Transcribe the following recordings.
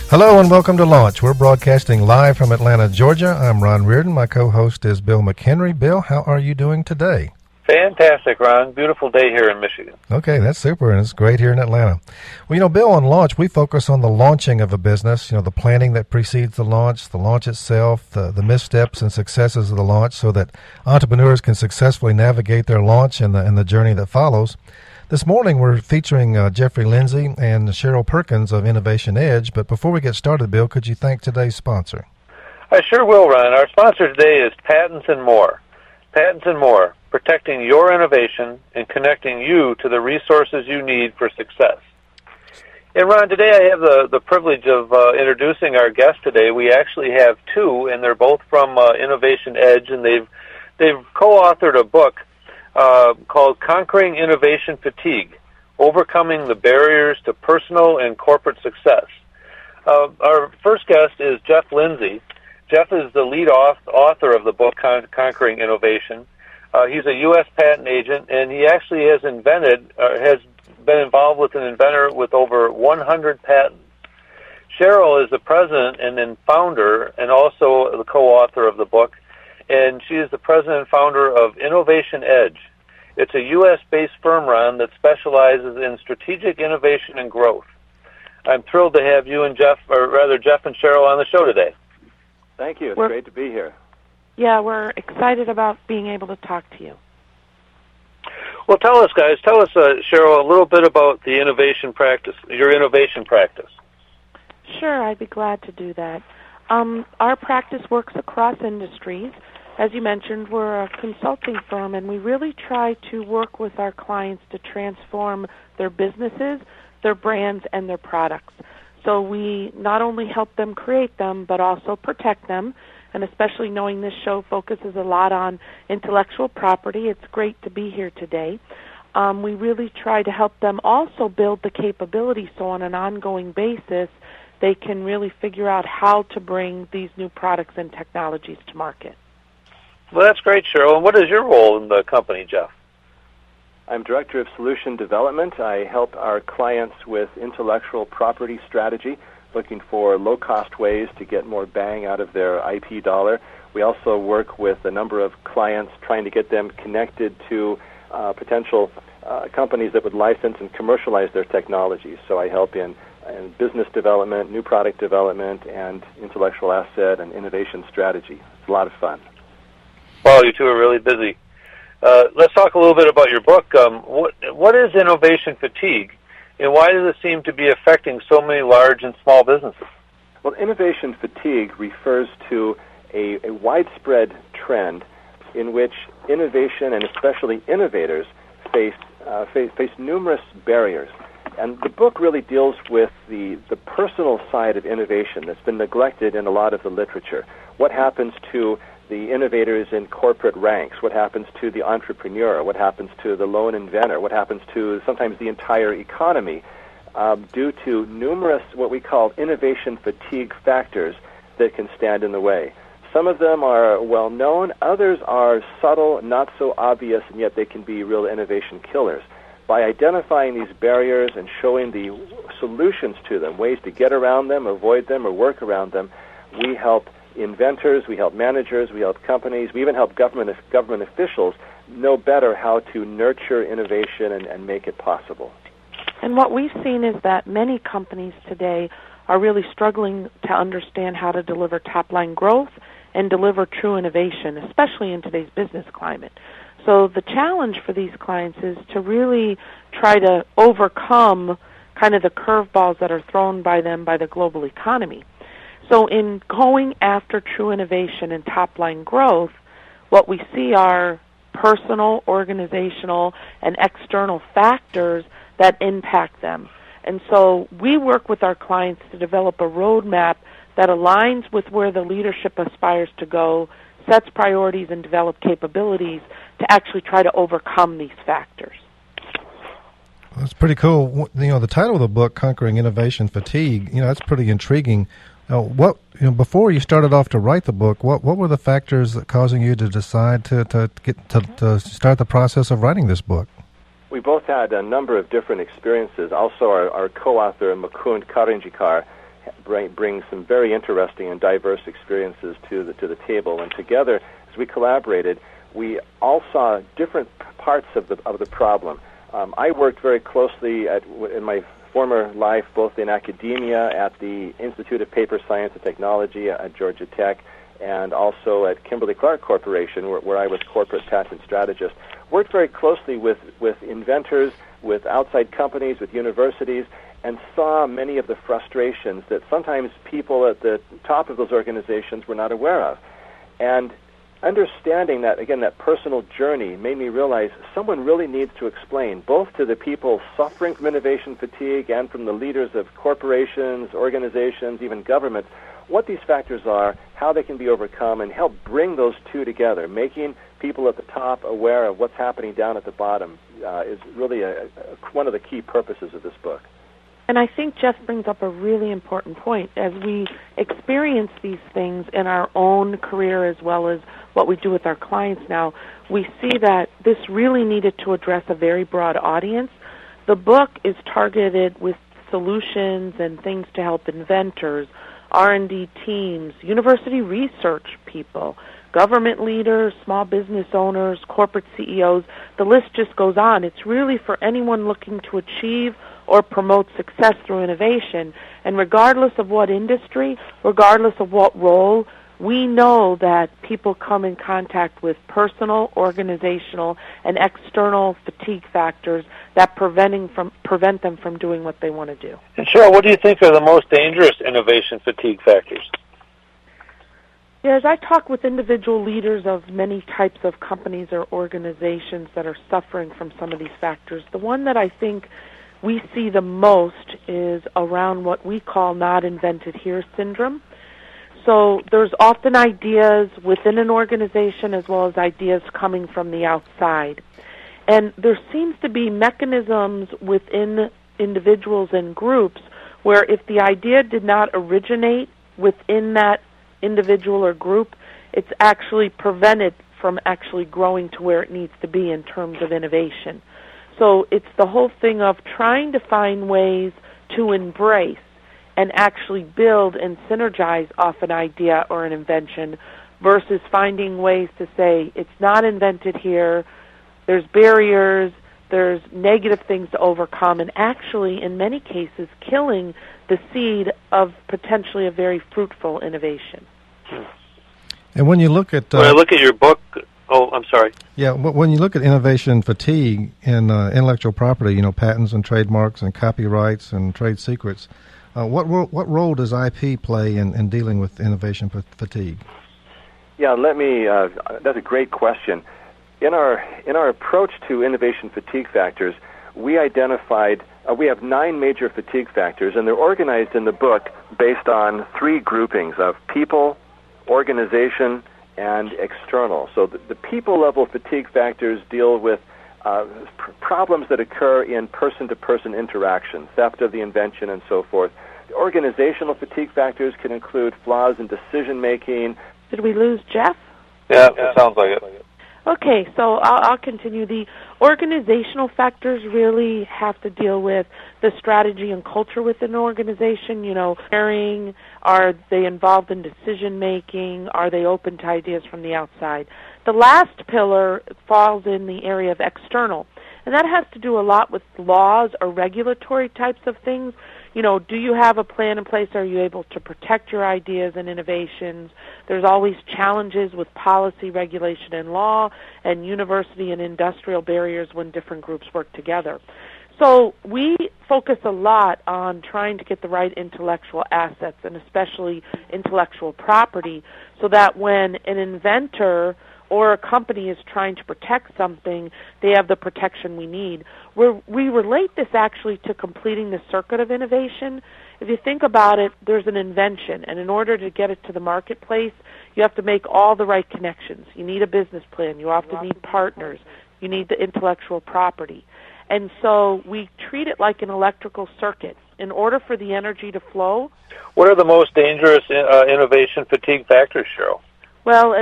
Hello and welcome to Launch. We're broadcasting live from Atlanta, Georgia. I'm Ron Reardon. My co-host is Bill McHenry. Bill, how are you doing today? Fantastic, Ron. Beautiful day here in Michigan. Okay, that's super, and it's great here in Atlanta. Well, Bill, on Launch, we focus on the launching of a business, the planning that precedes the launch itself, the missteps and successes of the launch so that entrepreneurs can successfully navigate their launch and the journey that follows. This morning, we're featuring Jeffrey Lindsay and Cheryl Perkins of Innovation Edge. But before we get started, Bill, could you thank today's sponsor? I sure will, Ron. Our sponsor today is Patents and More. Patents and More, protecting your innovation and connecting you to the resources you need for success. And Ron, today I have the privilege of introducing our guest today. We actually have two, and they're both from Innovation Edge, and they've co-authored a book called Conquering Innovation Fatigue, Overcoming the Barriers to Personal and Corporate Success. Our first guest is Jeff Lindsay. Jeff is the lead author of the book Conquering Innovation. He's a U.S. patent agent, and he actually has been involved with an inventor with over 100 patents. Cheryl is the president and then founder and also the co-author of the book, and she is the president and founder of Innovation Edge. It's a U.S.-based firm, Ron, that specializes in strategic innovation and growth. I'm thrilled to have you and Jeff and Cheryl on the show today. Thank you. It's great to be here. Yeah, we're excited about being able to talk to you. Well, tell us, Cheryl, a little bit about the innovation practice, your innovation practice. Sure, I'd be glad to do that. Our practice works across industries. As you mentioned, we're a consulting firm, and we really try to work with our clients to transform their businesses, their brands, and their products. So we not only help them create them, but also protect them, and especially knowing this show focuses a lot on intellectual property, it's great to be here today. We really try to help them also build the capability so on an ongoing basis they can really figure out how to bring these new products and technologies to market. Well, that's great, Cheryl. And what is your role in the company, Jeff? I'm Director of Solution Development. I help our clients with intellectual property strategy, looking for low-cost ways to get more bang out of their IP dollar. We also work with a number of clients trying to get them connected to potential companies that would license and commercialize their technologies. So I help in business development, new product development, and intellectual asset and innovation strategy. It's a lot of fun. Well, you two are really busy. Let's talk a little bit about your book. What is innovation fatigue, and why does it seem to be affecting so many large and small businesses? Well, innovation fatigue refers to a widespread trend in which innovation, and especially innovators, face numerous barriers. And the book really deals with the personal side of innovation that's been neglected in a lot of the literature. What happens to the innovators in corporate ranks? What happens to the entrepreneur? What happens to the lone inventor? What happens to sometimes the entire economy due to numerous what we call innovation fatigue factors that can stand in the way? Some of them are well known, others are subtle, not so obvious, and yet they can be real innovation killers. By identifying these barriers and showing the solutions to them, ways to get around them, avoid them, or work around them, we help inventors, we help managers, we help companies, we even help government officials know better how to nurture innovation and make it possible. And what we've seen is that many companies today are really struggling to understand how to deliver top-line growth and deliver true innovation, especially in today's business climate. So the challenge for these clients is to really try to overcome kind of the curveballs that are thrown by them by the global economy. So in going after true innovation and top-line growth, what we see are personal, organizational, and external factors that impact them. And so we work with our clients to develop a roadmap that aligns with where the leadership aspires to go, sets priorities, and develop capabilities to actually try to overcome these factors. That's pretty cool. The title of the book, Conquering Innovation Fatigue, that's pretty intriguing. Before you started off to write the book, what were the factors causing you to decide to start the process of writing this book? We both had a number of different experiences. Also, our co-author, Mukund Karanjikar, bring some very interesting and diverse experiences to the table. And together, as we collaborated, we all saw different parts of the problem. I worked very closely in my former life, both in academia at the Institute of Paper Science and Technology at Georgia Tech, and also at Kimberly-Clark Corporation, where I was corporate patent strategist. Worked very closely with inventors, with outside companies, with universities, and saw many of the frustrations that sometimes people at the top of those organizations were not aware of. And understanding that, again, that personal journey made me realize someone really needs to explain, both to the people suffering from innovation fatigue and from the leaders of corporations, organizations, even governments, what these factors are, how they can be overcome, and help bring those two together. Making people at the top aware of what's happening down at the bottom is really one of the key purposes of this book. And I think Jeff brings up a really important point. As we experience these things in our own career as well as what we do with our clients now, we see that this really needed to address a very broad audience. The book is targeted with solutions and things to help inventors, R&D teams, university research people, government leaders, small business owners, corporate CEOs. The list just goes on. It's really for anyone looking to achieve or promote success through innovation. And regardless of what industry, regardless of what role, we know that people come in contact with personal, organizational, and external fatigue factors that prevent them from doing what they want to do. And Cheryl, what do you think are the most dangerous innovation fatigue factors? Yeah, as I talk with individual leaders of many types of companies or organizations that are suffering from some of these factors, the one that I think we see the most is around what we call not invented here syndrome. So there's often ideas within an organization as well as ideas coming from the outside. And there seems to be mechanisms within individuals and groups where if the idea did not originate within that individual or group, it's actually prevented from actually growing to where it needs to be in terms of innovation. So it's the whole thing of trying to find ways to embrace and actually build and synergize off an idea or an invention versus finding ways to say it's not invented here, there's barriers, there's negative things to overcome, and actually, in many cases, killing the seed of potentially a very fruitful innovation. And when you look at... when I look at your book... Oh, I'm sorry. Yeah, when you look at innovation fatigue in intellectual property, you know, patents and trademarks and copyrights and trade secrets, what role does IP play in dealing with innovation fatigue? Yeah, that's a great question. In our approach to innovation fatigue factors, we identified, we have 9 major fatigue factors, and they're organized in the book based on 3 groupings of people, organization, and external. So the people-level fatigue factors deal with problems that occur in person-to-person interaction, theft of the invention, and so forth. The organizational fatigue factors can include flaws in decision-making. Did we lose Jeff? Yeah, it sounds like it. Okay, so I'll continue. The organizational factors really have to deal with the strategy and culture within an organization. You know, caring, are they involved in decision-making? Are they open to ideas from the outside? The last pillar falls in the area of external, and that has to do a lot with laws or regulatory types of things. You know, do you have a plan in place? Are you able to protect your ideas and innovations? There's always challenges with policy, regulation, and law, and university and industrial barriers when different groups work together. So we focus a lot on trying to get the right intellectual assets, and especially intellectual property, so that when an inventor or a company is trying to protect something, they have the protection we need. We relate this actually to completing the circuit of innovation. If you think about it, there's an invention, and in order to get it to the marketplace, you have to make all the right connections. You need a business plan. You often need partners. You need the intellectual property. And so we treat it like an electrical circuit. In order for the energy to flow... What are the most dangerous innovation fatigue factors, Cheryl? Well,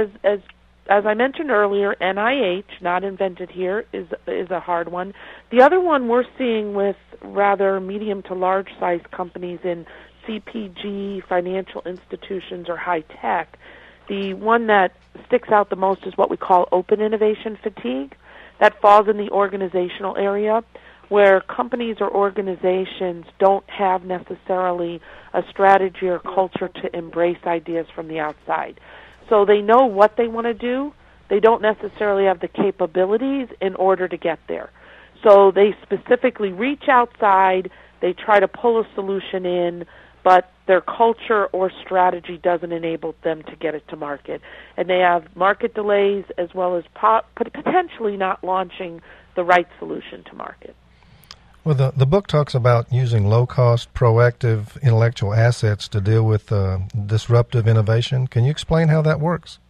as I mentioned earlier, NIH, not invented here, is a hard one. The other one we're seeing with rather medium to large-sized companies in CPG, financial institutions, or high tech, the one that sticks out the most is what we call open innovation fatigue. That falls in the organizational area, where companies or organizations don't have necessarily a strategy or culture to embrace ideas from the outside. So they know what they want to do. They don't necessarily have the capabilities in order to get there. So they specifically reach outside, they try to pull a solution in, but their culture or strategy doesn't enable them to get it to market. And they have market delays as well as potentially not launching the right solution to market. Well, the book talks about using low-cost, proactive intellectual assets to deal with disruptive innovation. Can you explain how that works?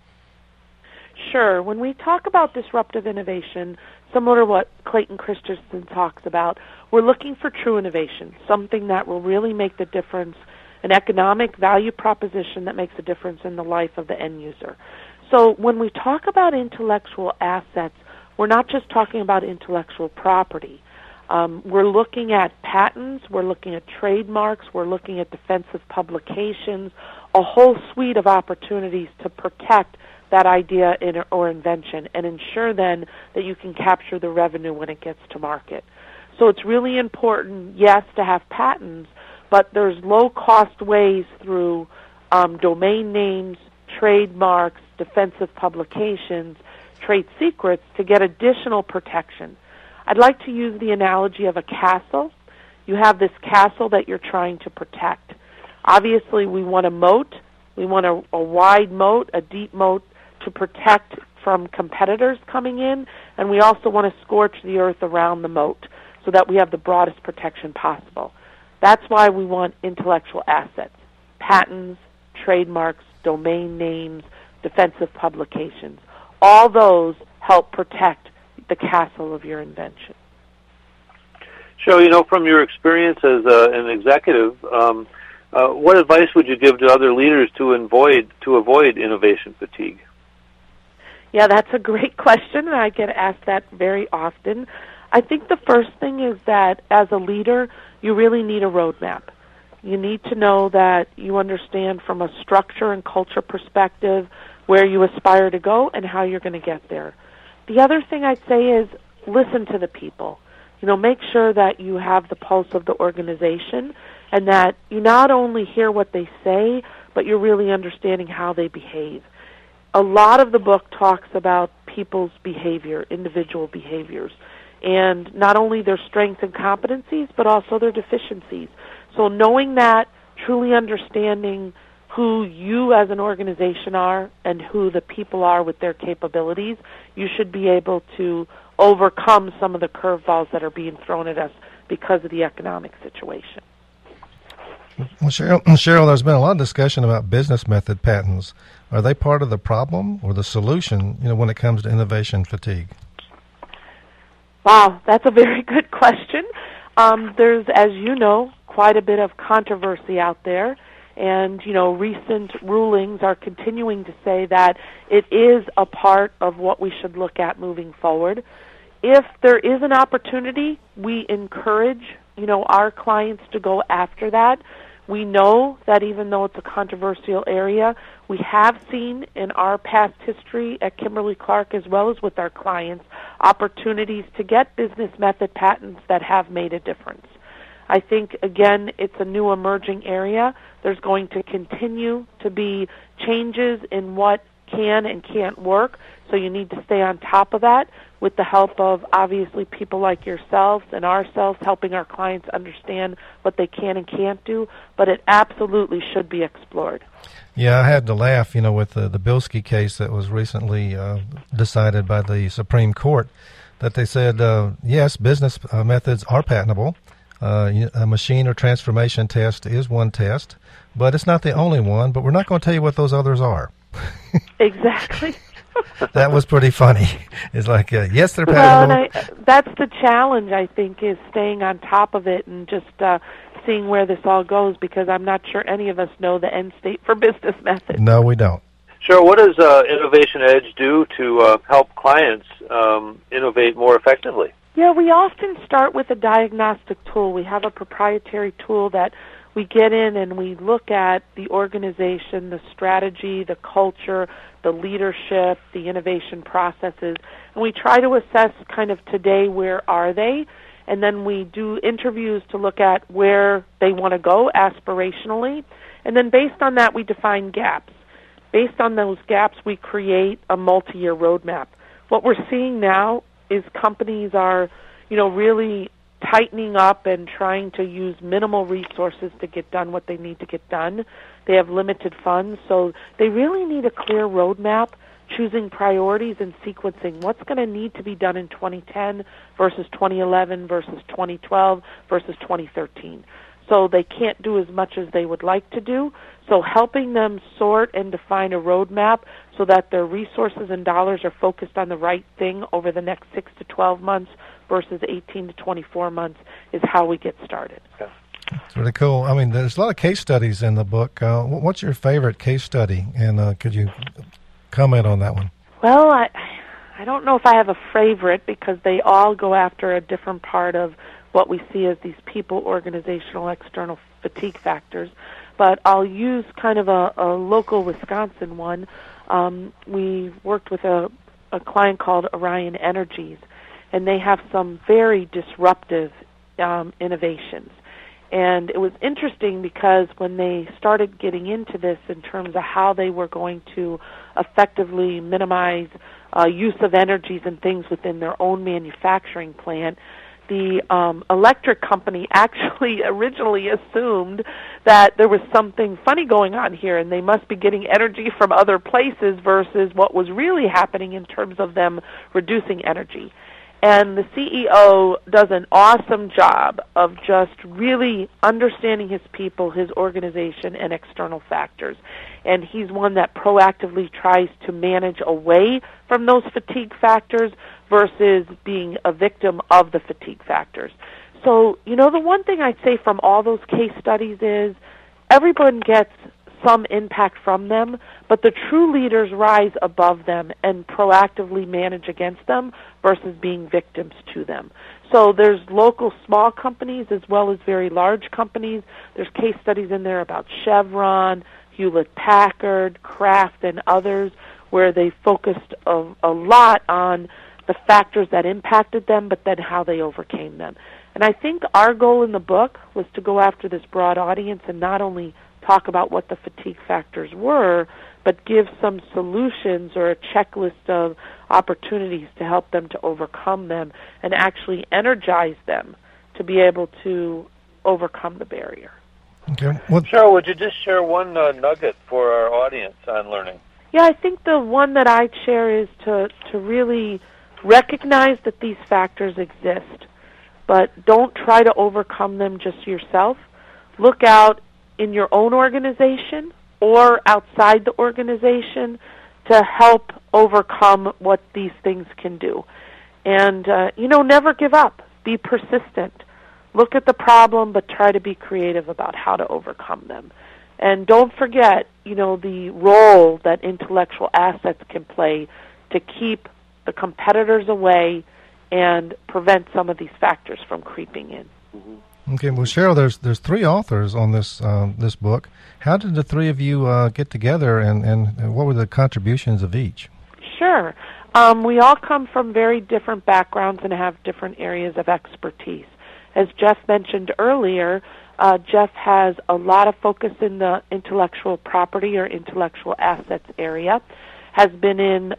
Sure. When we talk about disruptive innovation, similar to what Clayton Christensen talks about, we're looking for true innovation, something that will really make the difference, an economic value proposition that makes a difference in the life of the end user. So when we talk about intellectual assets, we're not just talking about intellectual property. We're looking at patents, we're looking at trademarks, we're looking at defensive publications, a whole suite of opportunities to protect that idea or invention and ensure then that you can capture the revenue when it gets to market. So it's really important, yes, to have patents, but there's low-cost ways through domain names, trademarks, defensive publications, trade secrets to get additional protection. I'd like to use the analogy of a castle. You have this castle that you're trying to protect. Obviously, we want a moat. We want a wide moat, a deep moat to protect from competitors coming in, and we also want to scorch the earth around the moat so that we have the broadest protection possible. That's why we want intellectual assets, patents, trademarks, domain names, defensive publications. All those help protect the castle of your invention. So, from your experience as an executive, what advice would you give to other leaders to avoid innovation fatigue? Yeah, that's a great question, and I get asked that very often. I think the first thing is that as a leader, you really need a roadmap. You need to know that you understand from a structure and culture perspective where you aspire to go and how you're going to get there. The other thing I'd say is listen to the people. Make sure that you have the pulse of the organization and that you not only hear what they say, but you're really understanding how they behave. A lot of the book talks about people's behavior, individual behaviors, and not only their strengths and competencies, but also their deficiencies. So knowing that, truly understanding who you as an organization are and who the people are with their capabilities, you should be able to overcome some of the curveballs that are being thrown at us because of the economic situation. Well, Cheryl, there's been a lot of discussion about business method patents. Are they part of the problem or the solution, when it comes to innovation fatigue? Wow, that's a very good question. There's, as you know, quite a bit of controversy out there. And, recent rulings are continuing to say that it is a part of what we should look at moving forward. If there is an opportunity, we encourage, our clients to go after that. We know that even though it's a controversial area, we have seen in our past history at Kimberly-Clark as well as with our clients opportunities to get business method patents that have made a difference. I think, again, it's a new emerging area. There's going to continue to be changes in what can and can't work, so you need to stay on top of that with the help of, obviously, people like yourselves and ourselves helping our clients understand what they can and can't do, but it absolutely should be explored. Yeah, I had to laugh, with the Bilski case that was recently decided by the Supreme Court, that they said, yes, business methods are patentable. A machine or transformation test is one test, but it's not the only one, but we're not going to tell you what those others are. Exactly. That was pretty funny. It's like, yes, they're patentable. Well, and that's the challenge, I think, is staying on top of it and just seeing where this all goes, because I'm not sure any of us know the end state for business methods. No, we don't. Sure. What does Innovation Edge do to help clients innovate more effectively? Yeah, we often start with a diagnostic tool. We have a proprietary tool that we get in and we look at the organization, the strategy, the culture, the leadership, the innovation processes, and we try to assess kind of today where are they, and then we do interviews to look at where they want to go aspirationally, and then based on that we define gaps. Based on those gaps we create a multi-year roadmap. What we're seeing now is companies are, really tightening up and trying to use minimal resources to get done what they need to get done. They have limited funds, so they really need a clear roadmap, choosing priorities and sequencing what's going to need to be done in 2010 versus 2011 versus 2012 versus 2013. So they can't do as much as they would like to do. So helping them sort and define a roadmap so that their resources and dollars are focused on the right thing over the next 6 to 12 months versus 18 to 24 months is how we get started. Yeah. It's really cool. I mean, there's a lot of case studies in the book. What's your favorite case study? And could you comment on that one? Well, I don't know if I have a favorite because they all go after a different part of what we see as these people, organizational, external fatigue factors. But I'll use kind of a local Wisconsin one. We worked with a client called Orion Energies, and they have some very disruptive innovations. And it was interesting because when they started getting into this in terms of how they were going to effectively minimize use of energies and things within their own manufacturing plant, the electric company actually originally assumed that there was something funny going on here and they must be getting energy from other places versus what was really happening in terms of them reducing energy. And the CEO does an awesome job of just really understanding his people, his organization, and external factors. And he's one that proactively tries to manage away from those fatigue factors versus being a victim of the fatigue factors. So, the one thing I'd say from all those case studies is everyone gets some impact from them, but the true leaders rise above them and proactively manage against them versus being victims to them. So there's local small companies as well as very large companies. There's case studies in there about Chevron, Hewlett-Packard, Kraft, and others where they focused a lot on the factors that impacted them, but then how they overcame them. And I think our goal in the book was to go after this broad audience and not only talk about what the fatigue factors were, but give some solutions or a checklist of opportunities to help them to overcome them and actually energize them to be able to overcome the barrier. Okay. Cheryl, would you just share one nugget for our audience on learning? Yeah, I think the one that I'd share is to really recognize that these factors exist, but don't try to overcome them just yourself. Look out in your own organization or outside the organization to help overcome what these things can do. And, never give up. Be persistent. Look at the problem, but try to be creative about how to overcome them. And don't forget, the role that intellectual assets can play to keep the competitors away and prevent some of these factors from creeping in. Mm-hmm. Okay, well, Cheryl, there's three authors on this this book. How did the three of you get together, and what were the contributions of each? Sure. We all come from very different backgrounds and have different areas of expertise. As Jeff mentioned earlier, Jeff has a lot of focus in the intellectual property or intellectual assets area, has been in,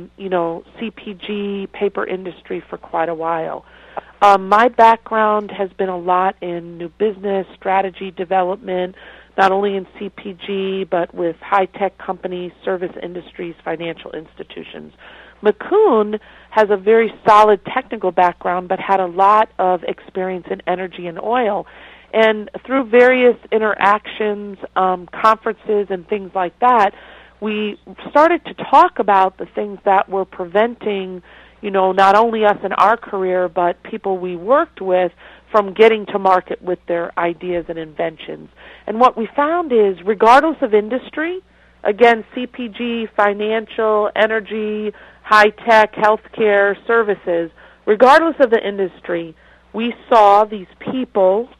CPG, paper industry for quite a while. My background has been a lot in new business, strategy development, not only in CPG, but with high-tech companies, service industries, financial institutions. Mukund has a very solid technical background, but had a lot of experience in energy and oil. And through various interactions, conferences, and things like that, we started to talk about the things that were preventing not only us in our career, but people we worked with from getting to market with their ideas and inventions. And what we found is, regardless of industry, again, CPG, financial, energy, high-tech, healthcare, services, regardless of the industry, we saw these people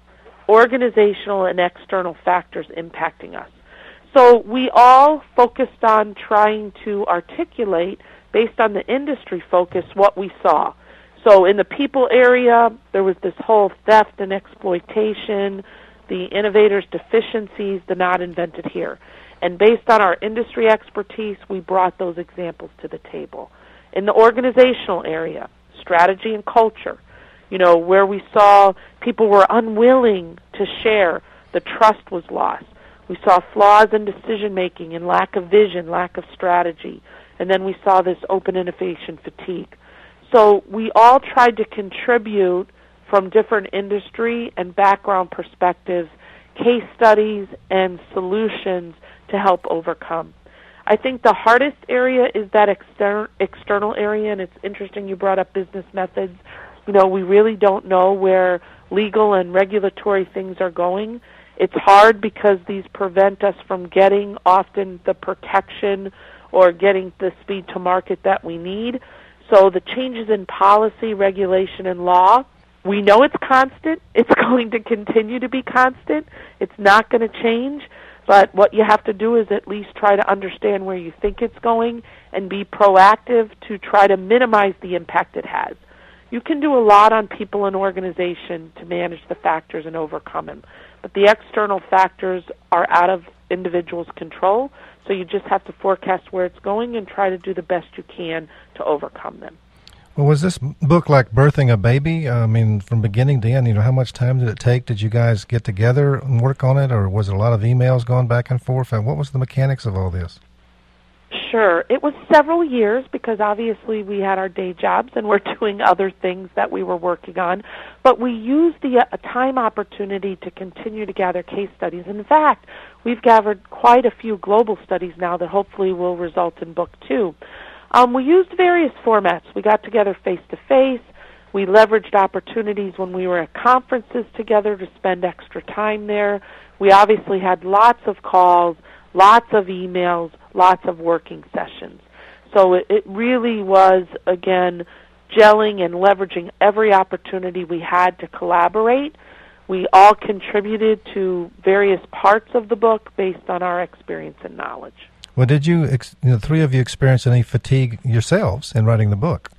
organizational and external factors impacting us. So we all focused on trying to articulate, based on the industry focus, what we saw. So in the people area, there was this whole theft and exploitation, the innovators' deficiencies, the not invented here. And based on our industry expertise, we brought those examples to the table. In the organizational area, strategy and culture, where we saw people were unwilling to share, the trust was lost. We saw flaws in decision-making and lack of vision, lack of strategy. And then we saw this open innovation fatigue. So we all tried to contribute from different industry and background perspectives, case studies and solutions to help overcome. I think the hardest area is that external area, and it's interesting you brought up business methods. We really don't know where legal and regulatory things are going. It's hard because these prevent us from getting often the protection or getting the speed to market that we need. So the changes in policy, regulation, and law, we know it's constant. It's going to continue to be constant. It's not going to change. But what you have to do is at least try to understand where you think it's going and be proactive to try to minimize the impact it has. You can do a lot on people and organization to manage the factors and overcome them. But the external factors are out of individuals' control, so you just have to forecast where it's going and try to do the best you can to overcome them. Well, was this book like birthing a baby? From beginning to end, how much time did it take? Did you guys get together and work on it, or was it a lot of emails going back and forth? And what was the mechanics of all this? Sure. It was several years because obviously we had our day jobs and we're doing other things that we were working on. But we used the time opportunity to continue to gather case studies. In fact, we've gathered quite a few global studies now that hopefully will result in book 2. We used various formats. We got together face-to-face. We leveraged opportunities when we were at conferences together to spend extra time there. We obviously had lots of calls, lots of emails, lots of working sessions. So it really was, again, gelling and leveraging every opportunity we had to collaborate. We all contributed to various parts of the book based on our experience and knowledge. Well, did you, the three of you, experience any fatigue yourselves in writing the book?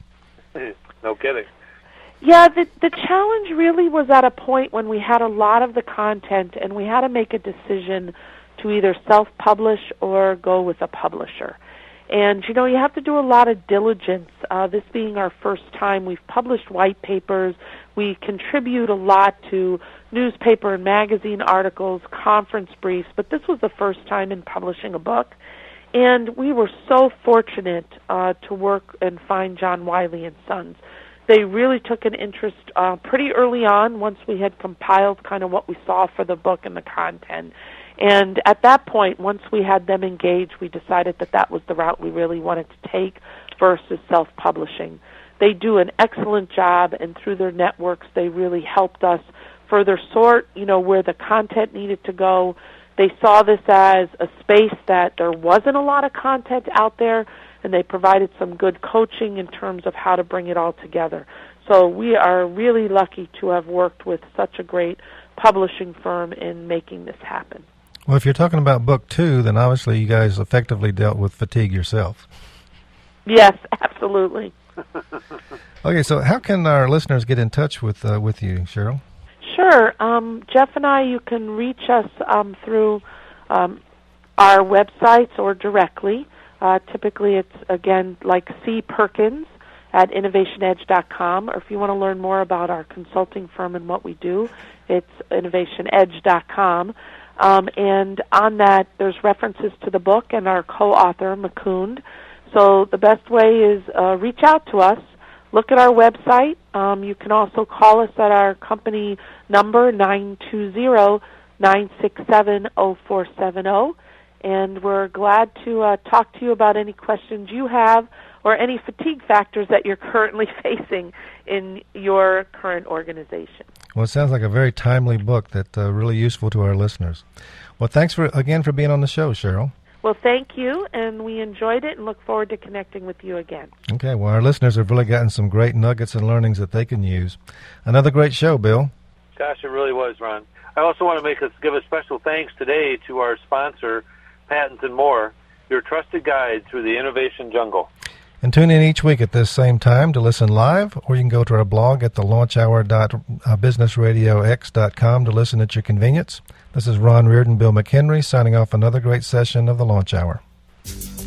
No kidding. Yeah, the challenge really was at a point when we had a lot of the content and we had to make a decision to either self-publish or go with a publisher. And, you have to do a lot of diligence. This being our first time, we've published white papers. We contribute a lot to newspaper and magazine articles, conference briefs, but this was the first time in publishing a book. And we were so fortunate to work and find John Wiley & Sons. They really took an interest pretty early on once we had compiled kind of what we saw for the book and the content. And at that point, once we had them engaged, we decided that that was the route we really wanted to take versus self-publishing. They do an excellent job, and through their networks, they really helped us further sort, where the content needed to go. They saw this as a space that there wasn't a lot of content out there, and they provided some good coaching in terms of how to bring it all together. So we are really lucky to have worked with such a great publishing firm in making this happen. Well, if you're talking about book 2, then obviously you guys effectively dealt with fatigue yourself. Yes, absolutely. Okay, so how can our listeners get in touch with you, Cheryl? Sure. Jeff and I, you can reach us through our websites or directly. Typically it's, again, like C. Perkins at innovationedge.com, or if you want to learn more about our consulting firm and what we do, it's innovationedge.com. And on that, there's references to the book and our co-author, Mukund. So the best way is reach out to us, look at our website. You can also call us at our company number, 920-967-0470. And we're glad to talk to you about any questions you have or any fatigue factors that you're currently facing in your current organization. Well, it sounds like a very timely book that's really useful to our listeners. Well, thanks again for being on the show, Cheryl. Well, thank you, and we enjoyed it and look forward to connecting with you again. Okay, well, our listeners have really gotten some great nuggets and learnings that they can use. Another great show, Bill. Gosh, it really was, Ron. I also want to give a special thanks today to our sponsor, Patents and More, your trusted guide through the innovation jungle. And tune in each week at this same time to listen live, or you can go to our blog at thelaunchhour.businessradiox.com to listen at your convenience. This is Ron Reardon, Bill McHenry, signing off another great session of the Launch Hour.